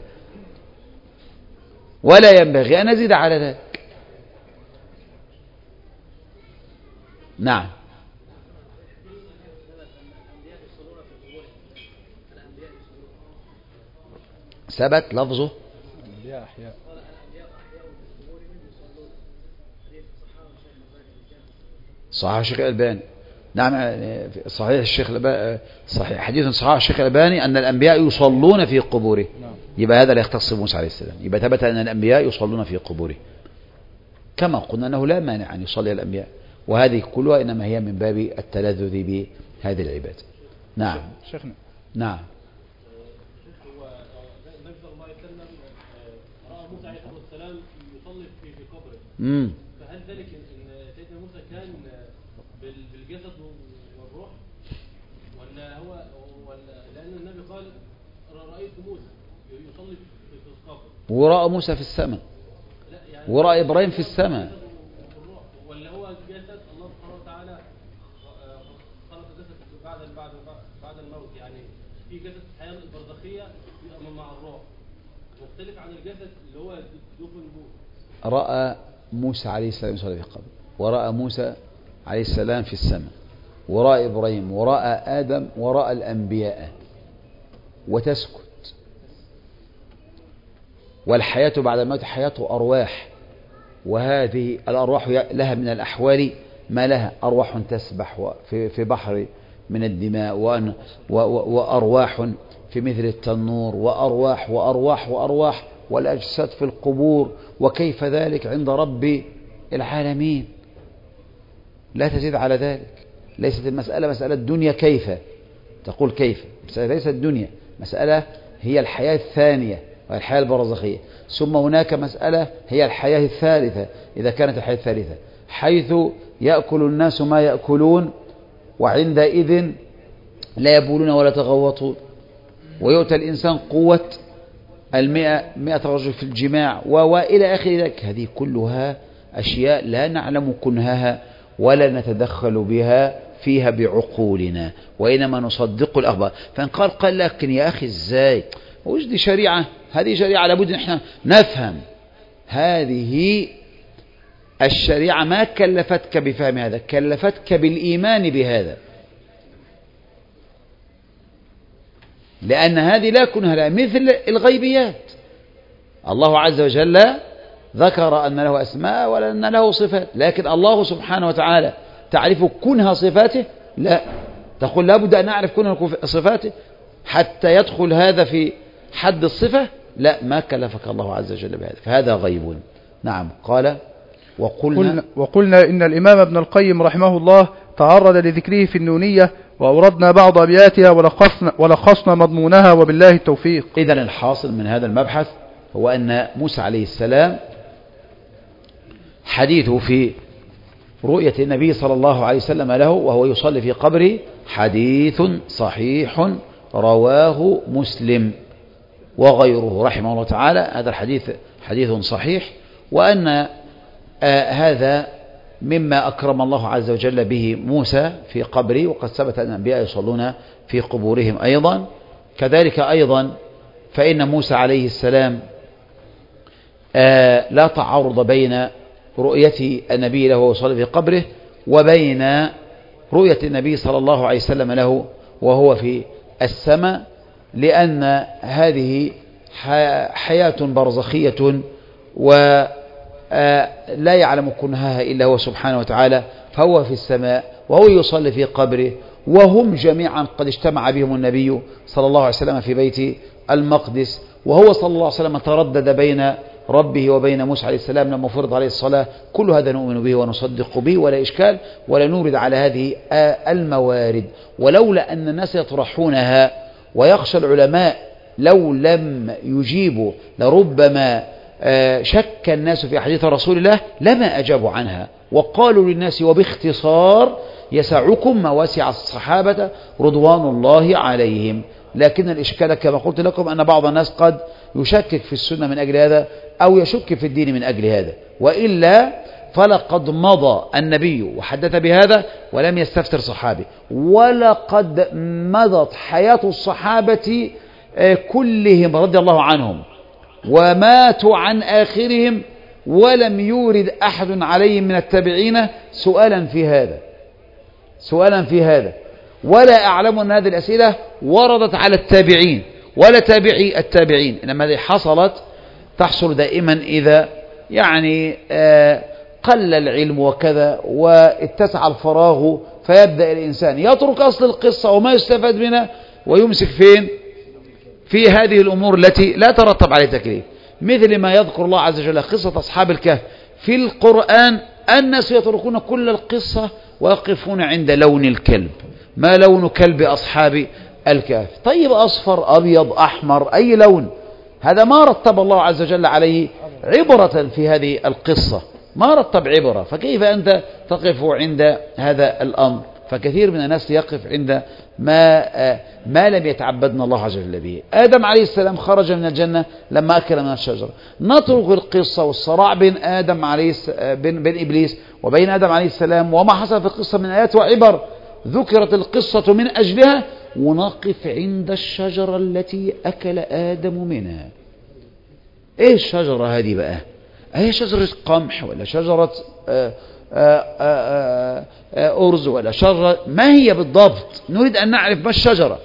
ولا ينبغي أن نزيد على ذلك. نعم. ثبت لفظه صحيح الشيخ الألباني. نعم صحيح الشيخ الألباني، صحيح حديث صحيح الشيخ الألباني أن الأنبياء يصلون في قبوره. يبقى هذا لا يختص بموسى عليه السلام، يبقى ثبت أن الأنبياء يصلون في قبوره كما قلنا أنه لا مانع أن يصلي الأنبياء، وهذه كلها إنما هي من باب التلذذ بهذه العبادة. نعم شيخنا. نعم. موسى عليه الصلاة والسلام يصلي في قبره، فهل ذلك ان سيدنا موسى كان بالجسد والروح، ولا لأن النبي قال رأيت موسى يصلي في القبر ورأى موسى في السماء، يعني ورأى إبراهيم في السماء، ولا هو جسد الله سبحانه وتعالى خلق جسد بعد الموت، يعني في جسد الحياة البرزخية مع الروح مختلف عن الجسد اللي هو دفن به. رأى موسى عليه السلام يصلي في القبر، ورأى موسى عليه السلام في السماء، ورأى إبراهيم، ورأى آدم، ورأى الأنبياء، وتسكت. والحياة بعد الموت حياة أرواح، وهذه الأرواح لها من الأحوال ما لها، أرواح تسبح في بحر من الدماء، وأرواح في مثل التنور، وأرواح وأرواح وأرواح، والأجساد في القبور، وكيف ذلك عند رب العالمين. لا تزيد على ذلك. ليست المسألة مسألة دنيا كيف تقول كيف، مسألة ليست الدنيا، مسألة هي الحياة الثانية وهي الحياة البرزخية، ثم هناك مسألة هي الحياة الثالثة إذا كانت الحياة الثالثة، حيث يأكل الناس ما يأكلون وعندئذ لا يبولون ولا تغوطون، ويؤتى الإنسان قوة 100 رجل في الجماع وإلى آخر ذلك. هذه كلها أشياء لا نعلم كنهها ولا نتدخل بها فيها بعقولنا، وإنما نصدق الأخبار. فإن قال لكن يا أخي إزاي وش دي شريعة؟ هذه شريعة لابد أن احنا نفهم. هذه الشريعة ما كلفتك بفهم هذا، كلفتك بالإيمان بهذا، لأن هذه لا كنها لها، مثل الغيبيات. الله عز وجل ذكر أن له أسماء ولا أن له صفات، لكن الله سبحانه وتعالى تعرف كنها صفاته؟ لا، تقول لابد أن نعرف كل صفاته حتى يدخل هذا في حد الصفة؟ لا، ما كلفك الله عز وجل بهذا، فهذا غيب. نعم. قال وقلنا إن الإمام ابن القيم رحمه الله تعرض لذكره في النونية، وأوردنا بعض أبياتها ولخصنا مضمونها، وبالله التوفيق. إذن الحاصل من هذا المبحث هو أن موسى عليه السلام حديثه في رؤية النبي صلى الله عليه وسلم له وهو يصلي في قبره حديث صحيح رواه مسلم وغيره رحمه الله تعالى. هذا الحديث حديث صحيح، وأن هذا مما أكرم الله عز وجل به موسى في قبره، وقد ثبت أن الأنبياء يصلون في قبورهم أيضا. كذلك أيضا فإن موسى عليه السلام لا تعارض بين رؤية النبي له وهو يصلي في قبره وبين رؤية النبي صلى الله عليه وسلم له وهو في السماء، لأن هذه حياة برزخية ولا يعلم كنهاها إلا هو سبحانه وتعالى، فهو في السماء وهو يصلي في قبره، وهم جميعا قد اجتمع بهم النبي صلى الله عليه وسلم في بيت المقدس، وهو صلى الله عليه وسلم تردد بين ربه وبين موسى عليه السلام لما فرض عليه الصلاة. كل هذا نؤمن به ونصدق به ولا إشكال، ولا نورد على هذه الموارد. ولولا أن الناس يطرحونها ويخشى العلماء لو لم يجيبوا لربما شك الناس في حديث رسول الله لما أجابوا عنها، وقالوا للناس وباختصار يسعكم ما وسع الصحابة رضوان الله عليهم. لكن الإشكال كما قلت لكم أن بعض الناس قد يشكك في السنة من أجل هذا أو يشك في الدين من أجل هذا، وإلا فلقد مضى النبي وحدث بهذا ولم يستفتر صحابي، ولقد مضت حياة الصحابة كلهم رضي الله عنهم وماتوا عن آخرهم، ولم يورد أحد عليهم من التابعين سؤالا في هذا، ولا أعلم أن هذه الأسئلة وردت على التابعين ولا تابعي التابعين، إنما هذه تحصل دائما إذا يعني قل العلم وكذا واتسع الفراغ، فيبدأ الإنسان يترك أصل القصة وما يستفاد منها ويمسك فين في هذه الأمور التي لا ترتب عليه تكليف، مثل ما يذكر الله عز وجل قصة أصحاب الكهف في القرآن. الناس يتركون كل القصة ويقفون عند لون الكلب. ما لون كلب أصحاب الكهف؟ طيب أصفر أبيض أحمر أي لون؟ هذا ما رتب الله عز وجل عليه عبرة في هذه القصة، ما رتب عبرة، فكيف أنت تقف عند هذا الأمر؟ فكثير من الناس يقف عند ما لم يتعبدنا الله عز وجل به. آدم عليه السلام خرج من الجنة لما أكل من الشجرة. نترك القصة والصراع بين بين إبليس وبين آدم عليه السلام وما حصل في القصة من آيات وعبر ذكرت القصة من أجلها، ونقف عند الشجرة التي أكل آدم منها. إيه الشجرة هذه بقى؟ هي شجرة قمح ولا شجرة أرز ولا شجرة؟ ما هي بالضبط؟ نريد أن نعرف ما الشجرة.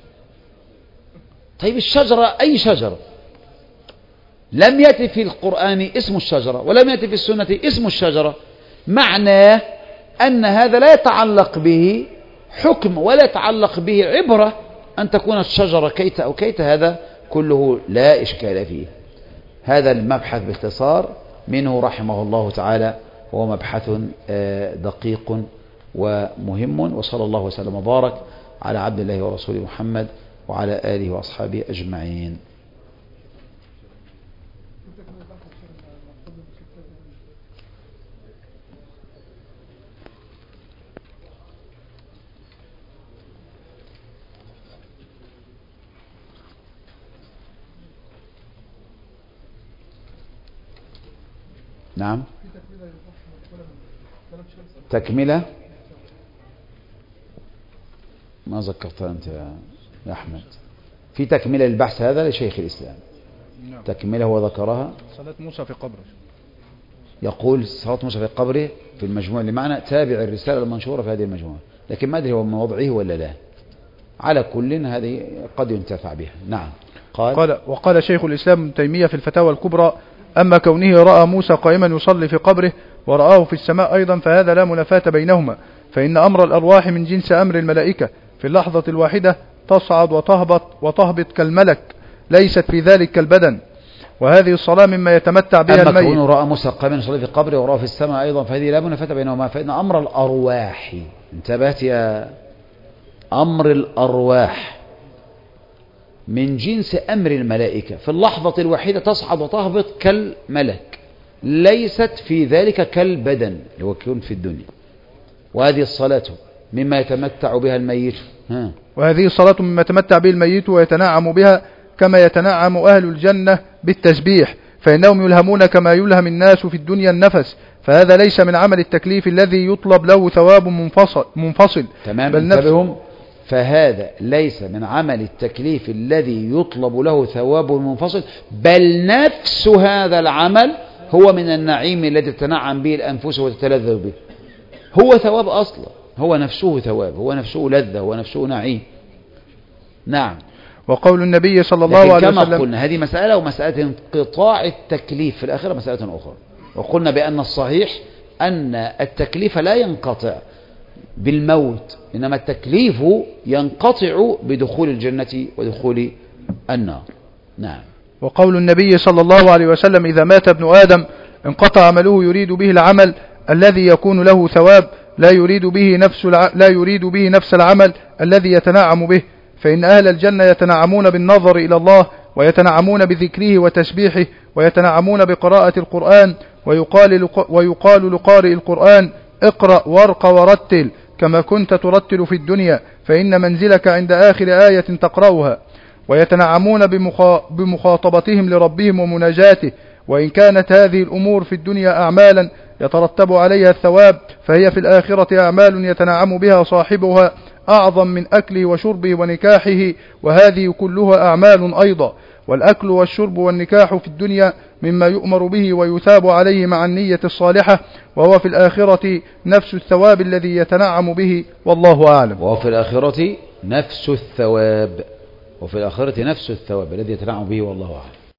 طيب الشجرة أي شجرة؟ لم يأتي في القرآن اسم الشجرة ولم يأتي في السنة اسم الشجرة، معناه أن هذا لا يتعلق به حكم ولا يتعلق به عبرة أن تكون الشجرة كيت أو كيت، هذا كله لا إشكال فيه. هذا المبحث باختصار منه رحمه الله تعالى، هو مبحث دقيق ومهم. وصلى الله وسلم وبارك على عبد الله ورسوله محمد وعلى آله وأصحابه أجمعين. نعم، تكملة ما ذكرتها أنت يا أحمد، في تكملة للبحث هذا لشيخ الإسلام. تكملة هو ذكرها صلاة موسى في قبره، يقول صلاة موسى في قبره في المجموع اللي معنا، تابع الرسالة المنشورة في هذه المجموعة، لكن ما أدري هو من وضعه ولا لا. على كل هذه قد ينتفع بها. نعم. وقال شيخ الإسلام ابن تيمية في الفتاوى الكبرى: أما كونه رأى موسى قائما يصلي في قبره ورآه في السماء أيضا فهذا لا منافاة بينهما، فإن أمر الأرواح من جنس أمر الملائكة، في اللحظة الواحدة تصعد وتهبط كالملك، ليست في ذلك كالبدن. وهذه الصلاة مما يتمتع بها أما الميت. كونه رأى موسى قائما يصلي في قبره ورأى في السماء أيضا فهذه لا منافاة بينهما، فإن أمر الأرواح، انتبهت يا، أمر الأرواح من جنس أمر الملائكة، في اللحظة الواحدة تصعد وتهبط كالملك، ليست في ذلك كالبدن اللي هو يكون في الدنيا. وهذه الصلاة مما يتمتع بها الميت. وهذه الصلاة مما يتمتع به الميت ويتنعم بها كما يتنعم أهل الجنة بالتسبيح، فإنهم يلهمون كما يلهم الناس في الدنيا النفس، فهذا ليس من عمل التكليف الذي يطلب له ثواب منفصل. تمام، انتبهوا، فهذا ليس من عمل التكليف الذي يطلب له ثواب منفصل، بل نفس هذا العمل هو من النعيم الذي تتنعم به الأنفس وتتلذذ به، هو ثواب أصلا، هو نفسه ثواب، هو نفسه لذة، هو نفسه نعيم. نعم. وقول النبي صلى الله عليه وسلم، كما قلنا هذه مسألة، ومسألة انقطاع التكليف في الآخرة مسألة أخرى. وقلنا بأن الصحيح أن التكليف لا ينقطع بالموت، إنما التكليف ينقطع بدخول الجنة ودخول النار. نعم. وقول النبي صلى الله عليه وسلم: إذا مات ابن آدم انقطع عمله يريد به العمل الذي يكون له ثواب، لا يريد به نفس العمل الذي يتنعم به، فإن أهل الجنة يتنعمون بالنظر إلى الله، ويتنعمون بذكره وتسبيحه، ويتنعمون بقراءة القرآن، ويقال لقارئ القرآن: اقرأ وارق ورتل كما كنت ترتل في الدنيا، فإن منزلك عند آخر آية تقرأها. ويتنعمون بمخاطبتهم لربهم ومناجاته، وإن كانت هذه الأمور في الدنيا أعمالا يترتب عليها الثواب، فهي في الآخرة أعمال يتنعم بها صاحبها أعظم من أكله وشربه ونكاحه، وهذه كلها أعمال أيضا. والأكل والشرب والنكاح في الدنيا مما يؤمر به ويثاب عليه مع النية الصالحة، وهو في الآخرة نفس الثواب الذي يتنعم به، والله أعلم. وفي الآخرة نفس الثواب، وفي الآخرة نفس الثواب الذي يتنعم به، والله أعلم.